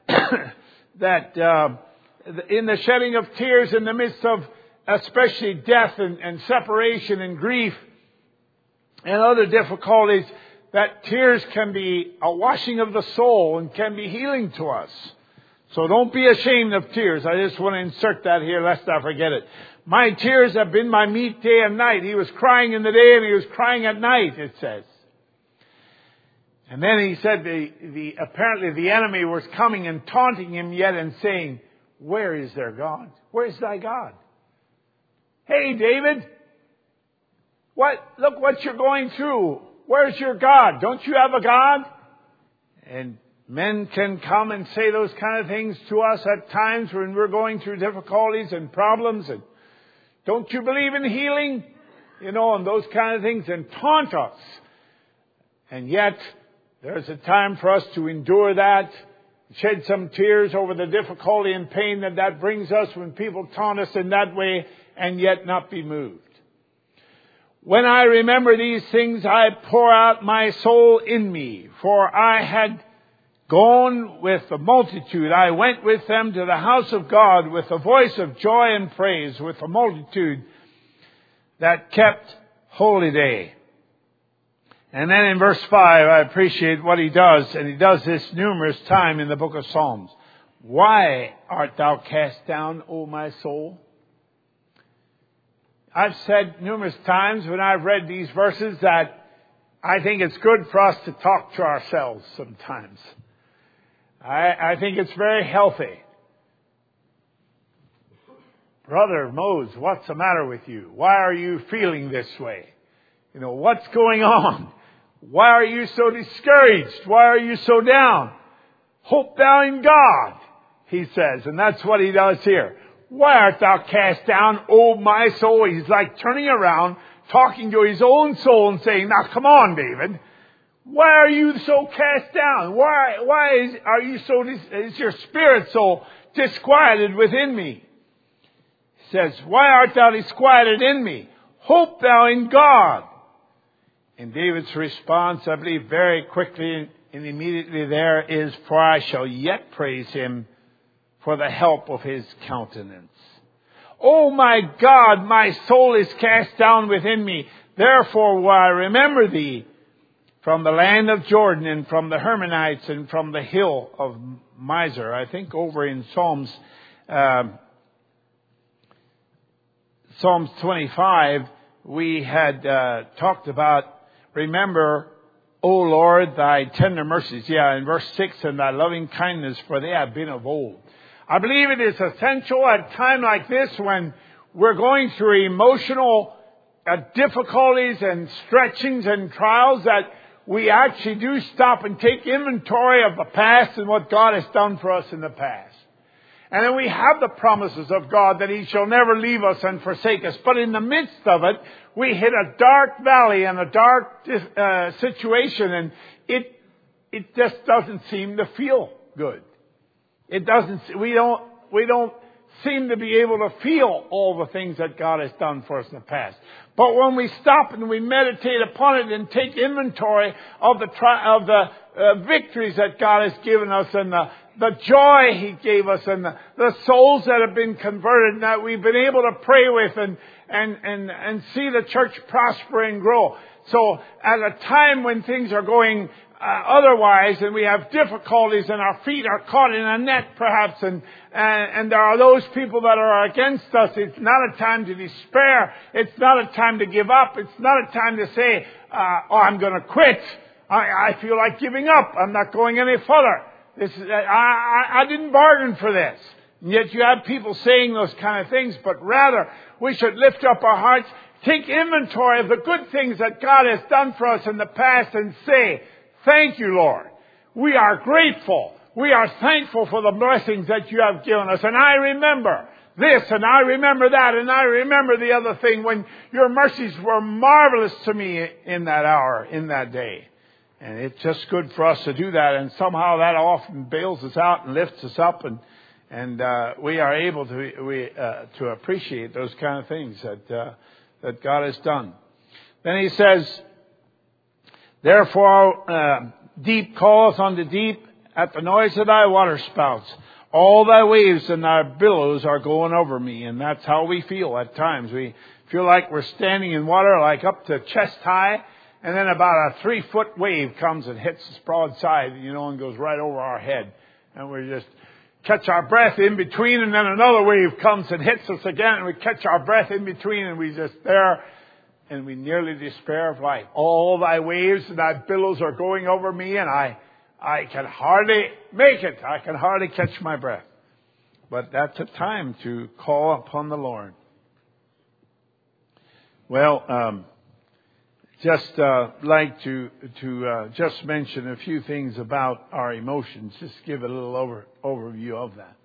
that uh, in the shedding of tears in the midst of especially death and, and separation and grief and other difficulties, that tears can be a washing of the soul and can be healing to us. So don't be ashamed of tears. I just want to insert that here lest I forget it. My tears have been my meat day and night. He was crying in the day and he was crying at night, it says. And then he said the, the apparently the enemy was coming and taunting him yet and saying, where is their God? Where is thy God? Hey, David, what? Look what you're going through. Where's your God? Don't you have a God? And men can come and say those kind of things to us at times when we're going through difficulties and problems. And don't you believe in healing? You know, and those kind of things, and taunt us. And yet, there's a time for us to endure that, shed some tears over the difficulty and pain that that brings us when people taunt us in that way, and yet not be moved. When I remember these things, I pour out my soul in me, for I had gone with the multitude. I went with them to the house of God with a voice of joy and praise, with a multitude that kept holy day. And then in verse five, I appreciate what he does, and he does this numerous times in the book of Psalms. Why art thou cast down, O my soul? I've said numerous times when I've read these verses that I think it's good for us to talk to ourselves sometimes. I, I think it's very healthy. Brother Mose, what's the matter with you? Why are you feeling this way? You know, what's going on? Why are you so discouraged? Why are you so down? Hope thou in God, he says. And that's what he does here. Why art thou cast down, O my soul? He's like turning around, talking to his own soul and saying, now come on, David. Why are you so cast down? Why, why is, are you so, is your spirit so disquieted within me? He says, why art thou disquieted in me? Hope thou in God. And David's response, I believe, very quickly and immediately there is, for I shall yet praise him for the help of his countenance. Oh my God, my soul is cast down within me. Therefore will I remember thee from the land of Jordan and from the Hermonites and from the hill of Mizar. I think over in Psalms, uh, Psalms twenty-five, we had uh, talked about, remember, O Lord, thy tender mercies. Yeah, in verse six, and thy loving kindness, for they have been of old. I believe it is essential at a time like this when we're going through emotional uh, difficulties and stretchings and trials that we actually do stop and take inventory of the past and what God has done for us in the past. And then we have the promises of God that he shall never leave us and forsake us. But in the midst of it, we hit a dark valley and a dark uh, situation, and it it just doesn't seem to feel good. It doesn't. We don't. We don't seem to be able to feel all the things that God has done for us in the past. But when we stop and we meditate upon it and take inventory of the tri- of the uh, victories that God has given us and the the joy he gave us and the, the souls that have been converted and that we've been able to pray with and and and and see the church prosper and grow. So at a time when things are going Uh, otherwise, and we have difficulties and our feet are caught in a net perhaps, and, and and there are those people that are against us, it's not a time to despair. It's not a time to give up. It's not a time to say, uh, oh, I'm going to quit. I, I feel like giving up. I'm not going any further. This is, I, I, I didn't bargain for this. And yet you have people saying those kind of things, but rather we should lift up our hearts, take inventory of the good things that God has done for us in the past and say, thank you, Lord. We are grateful. We are thankful for the blessings that you have given us. And I remember this, and I remember that, and I remember the other thing, when your mercies were marvelous to me in that hour, in that day. And it's just good for us to do that. And somehow that often bails us out and lifts us up, and and uh, we are able to we uh, to appreciate those kind of things that uh, that God has done. Then he says, therefore, uh, deep calleth unto deep at the noise of thy waterspouts. All thy waves and thy billows are going over me. And that's how we feel at times. We feel like we're standing in water, like up to chest high. And then about a three foot wave comes and hits us broadside, you know, and goes right over our head. And we just catch our breath in between. And then another wave comes and hits us again. And we catch our breath in between. And we just there. And we nearly despair of life. All thy waves and thy billows are going over me. And I... I can hardly make it. I can hardly catch my breath. But that's a time to call upon the Lord. Well, um, just uh, like to to uh, just mention a few things about our emotions. Just give a little over, overview of that.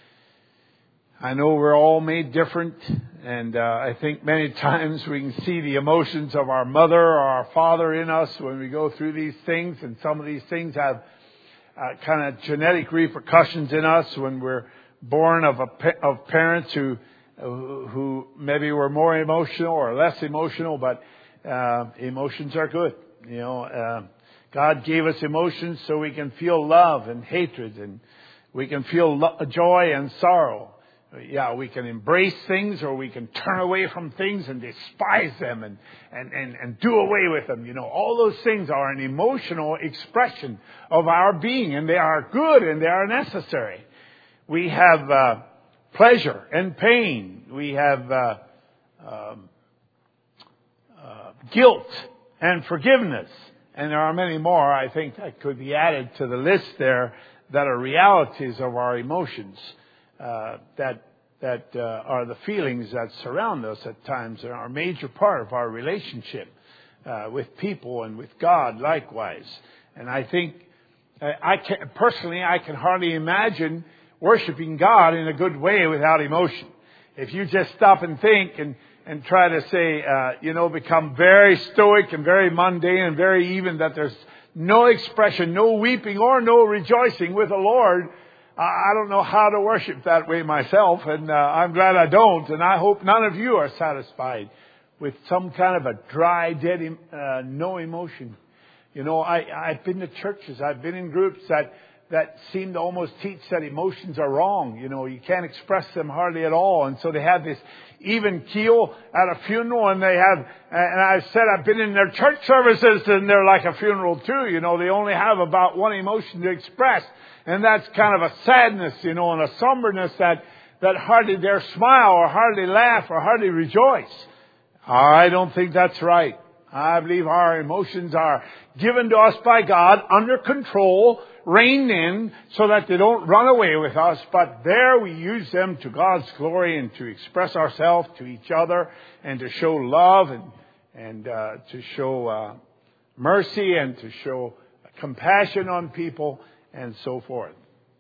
I know we're all made different, and uh, I think many times we can see the emotions of our mother or our father in us when we go through these things, and some of these things have uh, kind of genetic repercussions in us when we're born of a of parents who who maybe were more emotional or less emotional, but uh, emotions are good. You know, uh, God gave us emotions so we can feel love and hatred, and we can feel lo- joy and sorrow. Yeah, we can embrace things, or we can turn away from things and despise them and, and, and, and do away with them. You know, all those things are an emotional expression of our being, and they are good and they are necessary. We have uh, pleasure and pain. We have uh, um, uh, guilt and forgiveness. And there are many more, I think, that could be added to the list there that are realities of our emotions. Uh, that that uh, are the feelings that surround us at times and are a major part of our relationship uh, with people and with God likewise. And I think, uh, I can, personally, I can hardly imagine worshiping God in a good way without emotion. If you just stop and think and, and try to say, uh, you know, become very stoic and very mundane and very even, that there's no expression, no weeping or no rejoicing with the Lord, I don't know how to worship that way myself, and uh, I'm glad I don't, and I hope none of you are satisfied with some kind of a dry, dead, uh, no emotion. You know, I, I've been to churches, I've been in groups that, that seem to almost teach that emotions are wrong. You know, you can't express them hardly at all, and so they have this even keel at a funeral, and they have, and I've said I've been in their church services, and they're like a funeral too. You know, they only have about one emotion to express. And that's kind of a sadness, you know, and a somberness that, that hardly dare smile or hardly laugh or hardly rejoice. I don't think that's right. I believe our emotions are given to us by God, under control, reined in, so that they don't run away with us. But there we use them to God's glory and to express ourselves to each other and to show love and, and uh, to show uh, mercy and to show compassion on people, and so forth.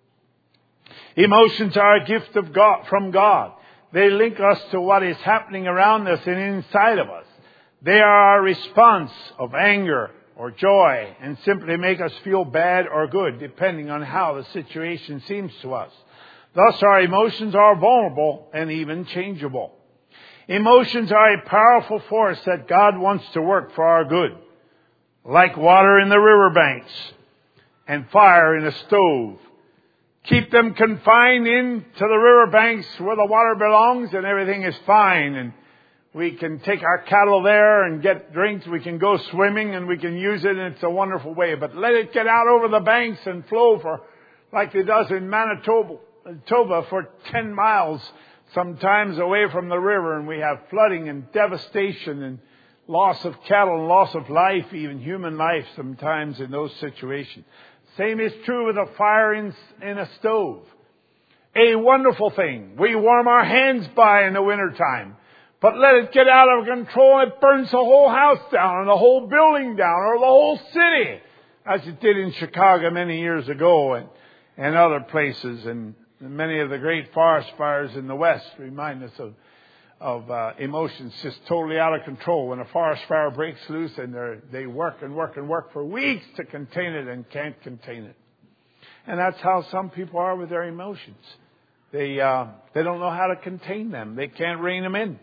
Emotions are a gift of God, from God. They link us to what is happening around us and inside of us. They are our response of anger or joy, and simply make us feel bad or good, depending on how the situation seems to us. Thus, our emotions are vulnerable and even changeable. Emotions are a powerful force that God wants to work for our good, like water in the riverbanks and fire in a stove. Keep them confined into the riverbanks where the water belongs, and everything is fine. And we can take our cattle there and get drinks. We can go swimming and we can use it, and it's a wonderful way. But let it get out over the banks and flow for, like it does in Manitoba, Manitoba for ten miles, sometimes away from the river, and we have flooding and devastation and loss of cattle and loss of life, even human life sometimes in those situations. Same is true with a fire in, in a stove. A wonderful thing. We warm our hands by in the wintertime. But let it get out of control, it burns the whole house down and the whole building down or the whole city, as it did in Chicago many years ago. And, and other places. And many of the great forest fires in the West remind us of, of uh, emotions just totally out of control. When a forest fire breaks loose and they work and work and work for weeks to contain it and can't contain it. And that's how some people are with their emotions. They uh, they don't know how to contain them. They can't rein them in.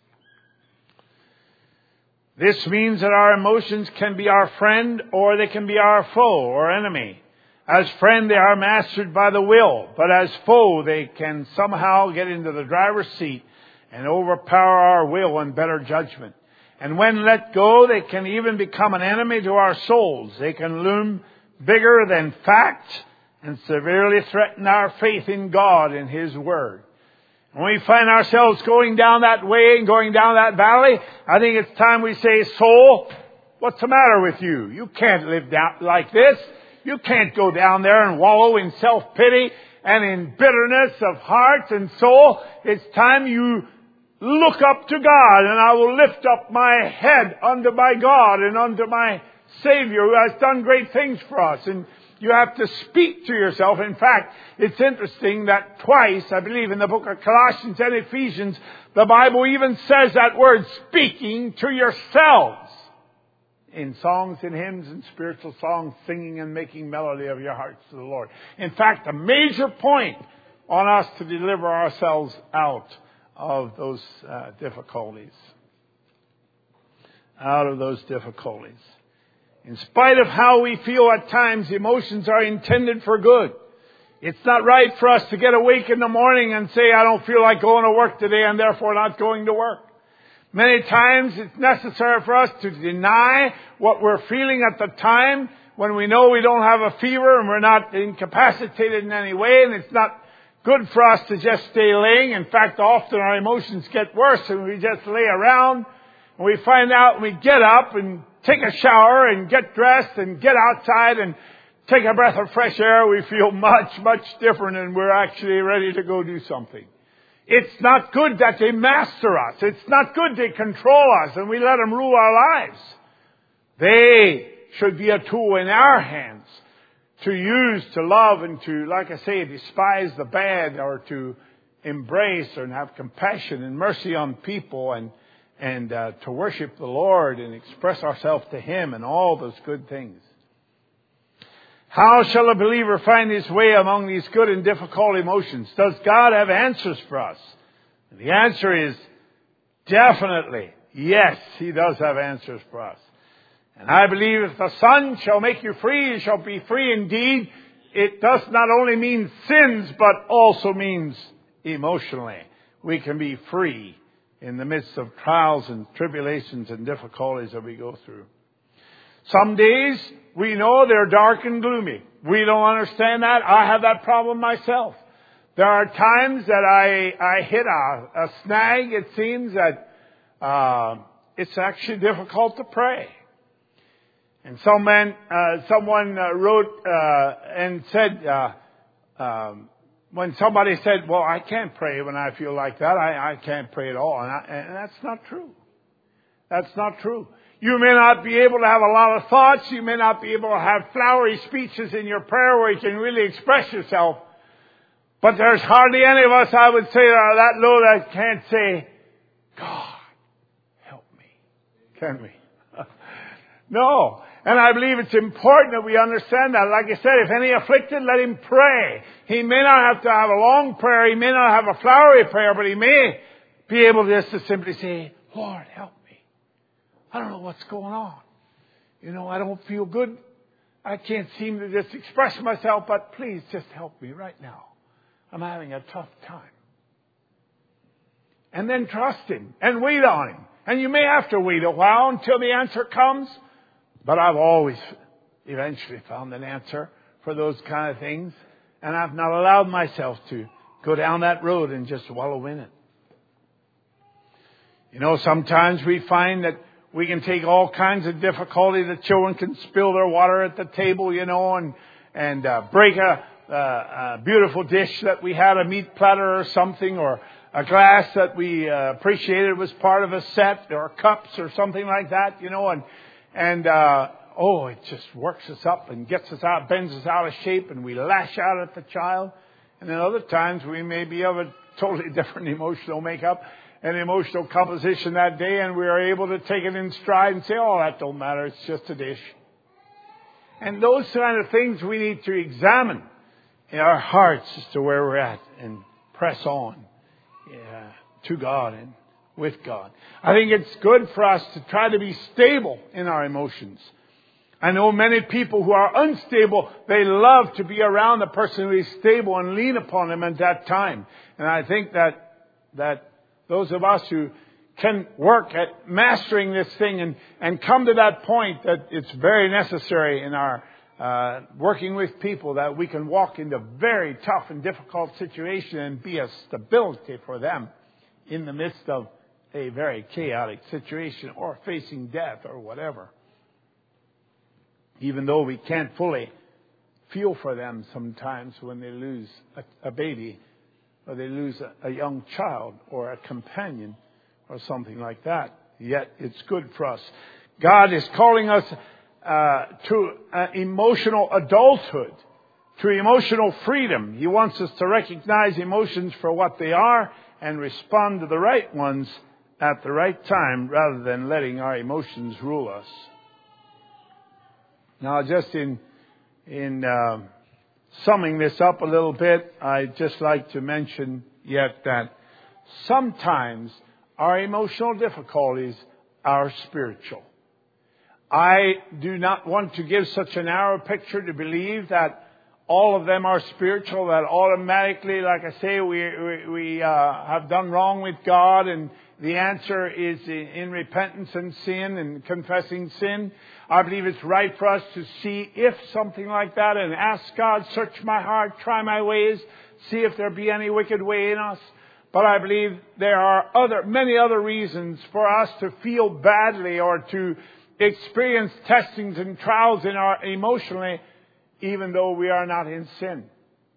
This means that our emotions can be our friend or they can be our foe or enemy. As friend, they are mastered by the will, but as foe, they can somehow get into the driver's seat and overpower our will and better judgment. And when let go, they can even become an enemy to our souls. They can loom bigger than fact and severely threaten our faith in God and His Word. When we find ourselves going down that way and going down that valley, I think it's time we say, soul, what's the matter with you? You can't live down like this. You can't go down there and wallow in self-pity and in bitterness of heart and soul. It's time you look up to God, and I will lift up my head unto my God and unto my Savior who has done great things for us. And you have to speak to yourself. In fact, it's interesting that twice, I believe in the book of Colossians and Ephesians, the Bible even says that word, speaking to yourselves. In songs and hymns and spiritual songs, singing and making melody of your hearts to the Lord. In fact, a major point on us to deliver ourselves out of those uh, difficulties. Out of those difficulties. In spite of how we feel at times, emotions are intended for good. It's not right for us to get awake in the morning and say, I don't feel like going to work today and therefore not going to work. Many times it's necessary for us to deny what we're feeling at the time when we know we don't have a fever and we're not incapacitated in any way, and it's not good for us to just stay laying. In fact, often our emotions get worse and we just lay around, and we find out when we get up and take a shower and get dressed and get outside and take a breath of fresh air, we feel much, much different, and we're actually ready to go do something. It's not good that they master us. It's not good they control us and we let them rule our lives. They should be a tool in our hands to use, to love, and to, like I say, despise the bad, or to embrace and have compassion and mercy on people, and and uh, to worship the Lord and express ourselves to Him and all those good things. How shall a believer find his way among these good and difficult emotions? Does God have answers for us? And the answer is definitely yes, He does have answers for us. And I believe if the Son shall make you free, you shall be free indeed. It does not only mean sins, but also means emotionally. We can be free in the midst of trials and tribulations and difficulties that we go through. Some days we know they're dark and gloomy. We don't understand that. I have that problem myself. There are times that I, I hit a, a snag. It seems that uh, it's actually difficult to pray. And someone, uh, someone uh, wrote uh, and said, uh, um, when somebody said, well, I can't pray when I feel like that. I, I can't pray at all. And, I, and that's not true. That's not true. You may not be able to have a lot of thoughts. You may not be able to have flowery speeches in your prayer where you can really express yourself. But there's hardly any of us, I would say, that are that low that can't say, God, help me. Can we? No. And I believe it's important that we understand that. Like I said, if any afflicted, let him pray. He may not have to have a long prayer. He may not have a flowery prayer, but he may be able just to simply say, Lord, help me. I don't know what's going on. You know, I don't feel good. I can't seem to just express myself, but please just help me right now. I'm having a tough time. And then trust Him and wait on Him. And you may have to wait a while until the answer comes. But I've always eventually found an answer for those kind of things. And I've not allowed myself to go down that road and just wallow in it. You know, sometimes we find that we can take all kinds of difficulty. The children can spill their water at the table, you know, and, and uh, break a, uh, a beautiful dish that we had, a meat platter or something, or a glass that we uh, appreciated was part of a set, or cups or something like that, you know, and And, uh, oh, it just works us up and gets us out, bends us out of shape, and we lash out at the child. And then other times we may be of a totally different emotional makeup and emotional composition that day, and we are able to take it in stride and say, oh, that don't matter, it's just a dish. And those kind of things we need to examine in our hearts as to where we're at and press on yeah, to God and with God. I think it's good for us to try to be stable in our emotions. I know many people who are unstable, they love to be around a person who is stable and lean upon them at that time. And I think that that those of us who can work at mastering this thing and, and come to that point that it's very necessary in our uh, working with people that we can walk into very tough and difficult situation and be a stability for them in the midst of a very chaotic situation or facing death or whatever. Even though we can't fully feel for them sometimes when they lose a, a baby or they lose a, a young child or a companion or something like that. Yet it's good for us. God is calling us uh, to uh, emotional adulthood, to emotional freedom. He wants us to recognize emotions for what they are and respond to the right ones at the right time rather than letting our emotions rule us. Now, just in in uh, summing this up a little bit, I'd just like to mention yet that sometimes our emotional difficulties are spiritual. I do not want to give such a narrow picture to believe that all of them are spiritual, that automatically, like I say, we we, we uh, have done wrong with God and the answer is in, in repentance and sin and confessing sin. I believe it's right for us to see if something like that and ask God, search my heart, try my ways, see if there be any wicked way in us. But I believe there are other, many other reasons for us to feel badly or to experience testings and trials in our emotionally, even though we are not in sin.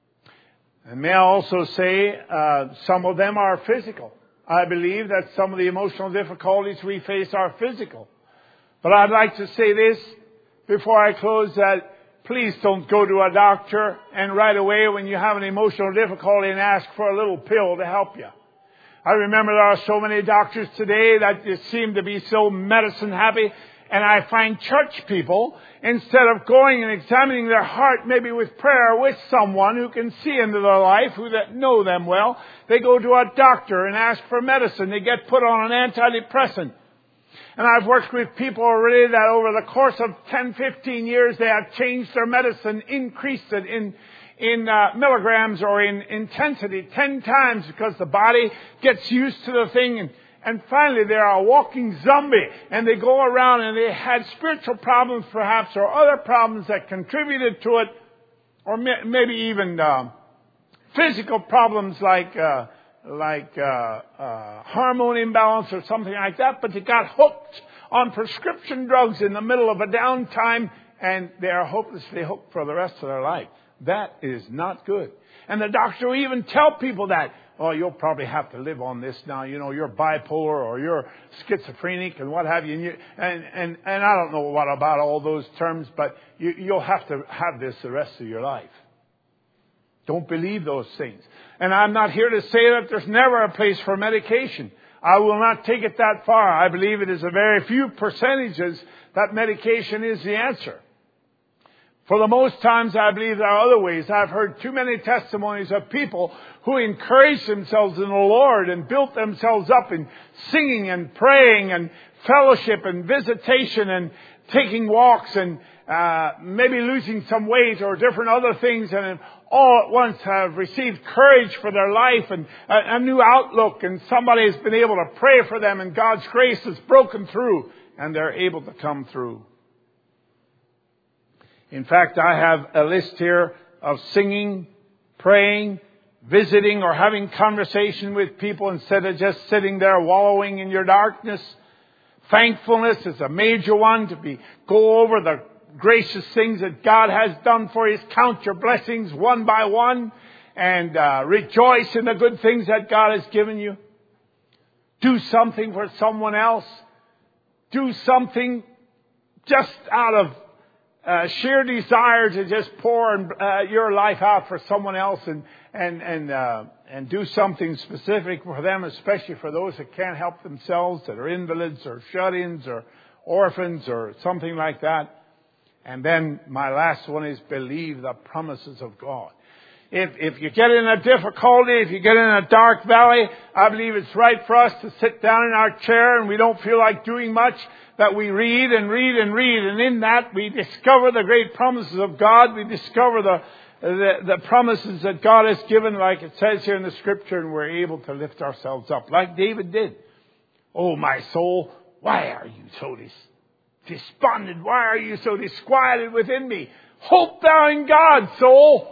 And may I also say, uh, some of them are physical. I believe that some of the emotional difficulties we face are physical. But I'd like to say this before I close, that please don't go to a doctor and right away when you have an emotional difficulty and ask for a little pill to help you. I remember there are so many doctors today that just seem to be so medicine happy. And I find church people, instead of going and examining their heart, maybe with prayer, with someone who can see into their life, who that know them well, they go to a doctor and ask for medicine. They get put on an antidepressant. And I've worked with people already that over the course of ten, fifteen years, they have changed their medicine, increased it in in uh, milligrams or in intensity ten times because the body gets used to the thing. And, and finally, they're a walking zombie. And they go around and they had spiritual problems perhaps or other problems that contributed to it. Or may, maybe even uh, physical problems like... Uh, like uh, uh, hormone imbalance or something like that, but they got hooked on prescription drugs in the middle of a downtime, and they are hopelessly hooked for the rest of their life. That is not good. And the doctor will even tell people that, oh, you'll probably have to live on this now. You know, you're bipolar or you're schizophrenic and what have you. And, you, and, and, and I don't know what about all those terms, but you, you'll have to have this the rest of your life. Don't believe those things. And I'm not here to say that there's never a place for medication. I will not take it that far. I believe it is a very few percentages that medication is the answer. For the most times, I believe there are other ways. I've heard too many testimonies of people who encouraged themselves in the Lord and built themselves up in singing and praying and fellowship and visitation and taking walks and uh, maybe losing some weight or different other things, and all at once have received courage for their life and a, a new outlook, and somebody has been able to pray for them and God's grace has broken through and they're able to come through. In fact, I have a list here of singing, praying, visiting, or having conversation with people instead of just sitting there wallowing in your darkness. Thankfulness is a major one, to be go over the gracious things that God has done for you. Count your blessings one by one and uh, rejoice in the good things that God has given you. Do something for someone else. Do something just out of uh, sheer desire to just pour uh, your life out for someone else and and and uh, and do something specific for them, especially for those that can't help themselves, that are invalids or shut-ins or orphans or something like that. And then my last one is believe the promises of God. If if you get in a difficulty, if you get in a dark valley, I believe it's right for us to sit down in our chair and we don't feel like doing much, that we read and read and read. And in that we discover the great promises of God. We discover the, the, the promises that God has given, like it says here in the Scripture, and we're able to lift ourselves up, like David did. Oh, my soul, why are you so dis- despondent? Why are you so disquieted within me? Hope thou in God, soul.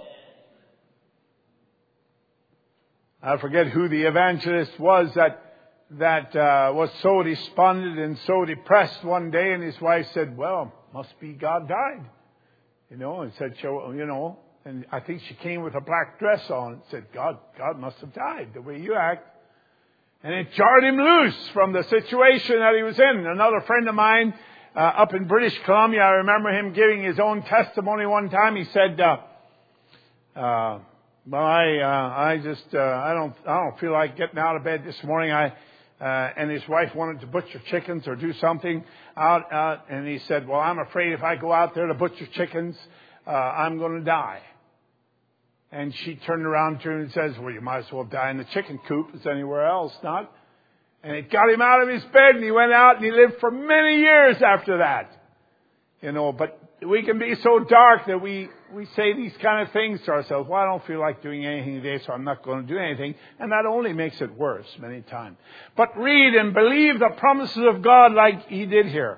I forget who the evangelist was that that uh, was so despondent and so depressed one day, and his wife said, well, must be God died. You know, and said, you know, and I think she came with a black dress on and said, God, God must have died the way you act. And it jarred him loose from the situation that he was in. Another friend of mine uh, up in British Columbia, I remember him giving his own testimony one time. He said, uh, uh, Well, I, uh, I just, uh, I don't, I don't feel like getting out of bed this morning. I, uh, and his wife wanted to butcher chickens or do something out, uh, and he said, well, I'm afraid if I go out there to butcher chickens, uh, I'm going to die. And she turned around to him and says, well, you might as well die in the chicken coop as anywhere else, not? And it got him out of his bed, and he went out and he lived for many years after that. You know, but we can be so dark that we, we say these kind of things to ourselves. Well, I don't feel like doing anything today, so I'm not going to do anything. And that only makes it worse many times. But read and believe the promises of God like he did here.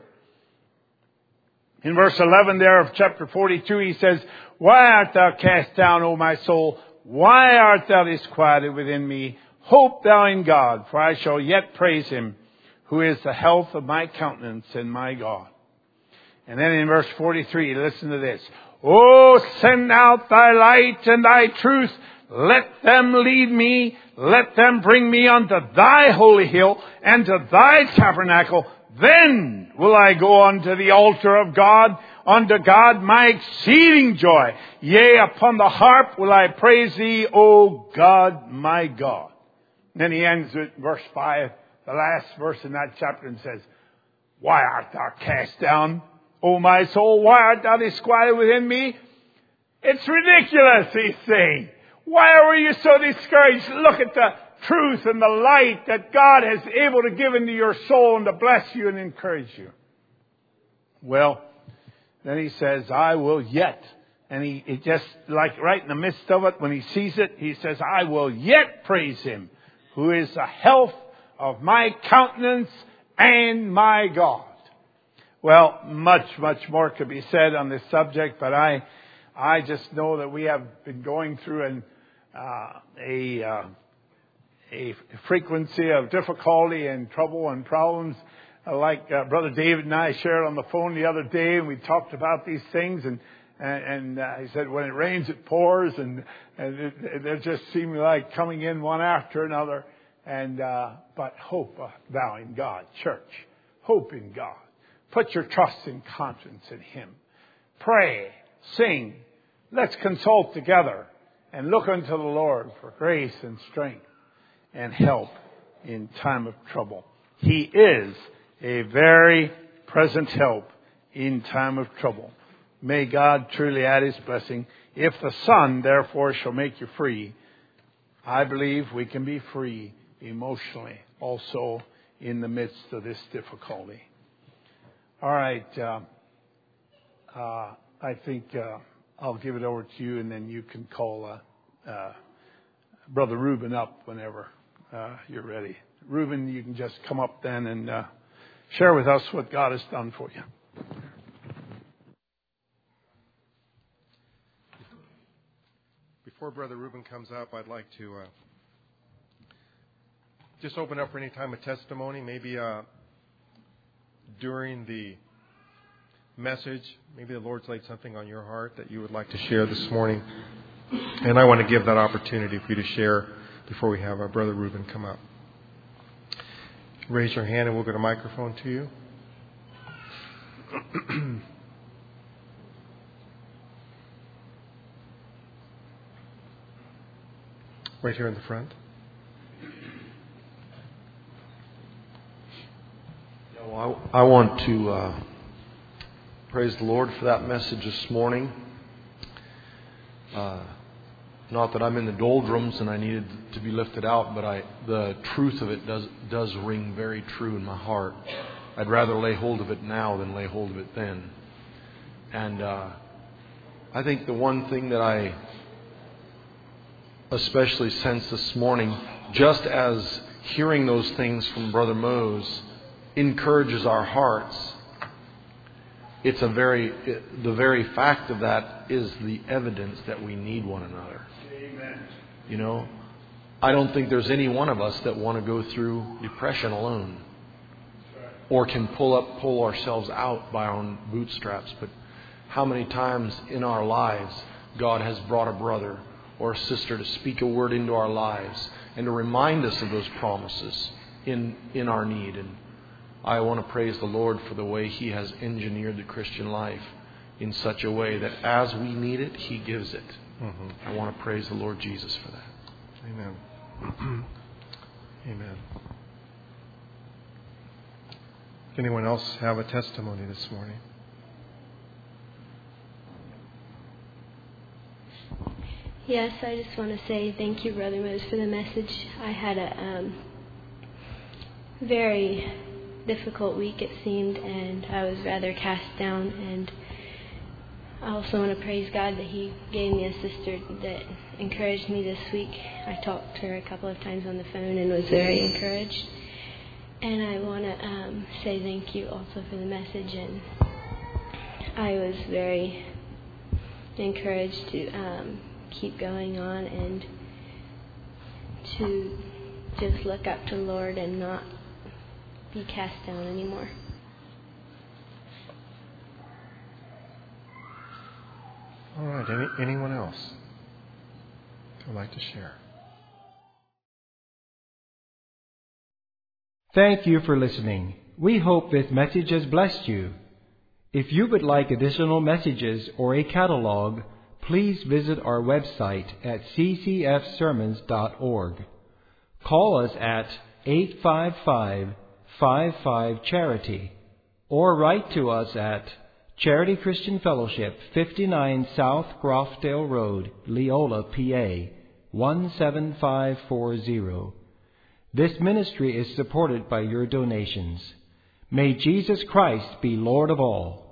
In verse eleven there of chapter forty-two, he says, why art thou cast down, O my soul? Why art thou disquieted within me? Hope thou in God, for I shall yet praise him, who is the health of my countenance and my God. And then in verse forty-three, listen to this. Oh, send out thy light and thy truth. Let them lead me. Let them bring me unto thy holy hill and to thy tabernacle. Then will I go unto the altar of God, unto God my exceeding joy. Yea, upon the harp will I praise thee, O God, my God. And then he ends with verse five, the last verse in that chapter, and says, why art thou cast down, O my soul? Why art thou disquieted within me? It's ridiculous, he's saying. Why were you so discouraged? Look at the truth and the light that God has able to give into your soul and to bless you and encourage you. Well, then he says, I will yet. And he, he just, like right in the midst of it, when he sees it, he says, I will yet praise him, who is the health of my countenance and my God. Well, much, much more could be said on this subject, but I, I just know that we have been going through an, uh, a, uh, a frequency of difficulty and trouble and problems, uh, like uh, Brother David and I shared on the phone the other day, and we talked about these things, and and, and uh, he said when it rains it pours, and, and it, it, they just seem like coming in one after another. And uh, but hope uh, thou in God, church, hope in God. Put your trust and confidence in him. Pray, sing. Let's consult together and look unto the Lord for grace and strength and help in time of trouble. He is a very present help in time of trouble. May God truly add his blessing. If the Son, therefore, shall make you free, I believe we can be free emotionally also in the midst of this difficulty. All right. Uh, uh, I think uh, I'll give it over to you, and then you can call uh, uh, Brother Reuben up whenever uh, you're ready. Reuben, you can just come up then and uh, share with us what God has done for you. Before Brother Reuben comes up, I'd like to uh, just open up for any time of testimony. Maybe uh, during the message, maybe the Lord's laid something on your heart that you would like to share this morning. And I want to give that opportunity for you to share before we have our Brother Reuben come up. Raise your hand and we'll get a microphone to you. Right here in the front. Yeah, well, I, I want to uh, praise the Lord for that message this morning. Uh, not that I'm in the doldrums and I needed to be lifted out, but I, the truth of it does does ring very true in my heart. I'd rather lay hold of it now than lay hold of it then. And uh, I think the one thing that I especially sense this morning, just as hearing those things from Brother Mose encourages our hearts, it's a very it, the very fact of that is the evidence that we need one another. Amen. You know, I don't think there's any one of us that want to go through depression alone, or can pull up pull ourselves out by our own bootstraps. But how many times in our lives God has brought a brother or a sister to speak a word into our lives and to remind us of those promises in in our need. And I want to praise the Lord for the way He has engineered the Christian life in such a way that as we need it, He gives it. Mm-hmm. I want to praise the Lord Jesus for that. Amen. Amen. Anyone else have a testimony this morning? Yes, I just want to say thank you, Brother Mose, for the message. I had a um, very difficult week, it seemed, and I was rather cast down. And I also want to praise God that He gave me a sister that encouraged me this week. I talked to her a couple of times on the phone and was very encouraged. And I want to um, say thank you also for the message. And I was very encouraged to um, keep going on and to just look up to the Lord and not be cast down anymore. All right. Any, anyone else who would like to share? Thank you for listening. We hope this message has blessed you. If you would like additional messages or a catalog, please visit our website at c c f sermons dot org. Call us at eight five five, five five, charity or write to us at Charity Christian Fellowship, fifty-nine South Grofdale Road, Leola, P A, one seven five four zero. This ministry is supported by your donations. May Jesus Christ be Lord of all.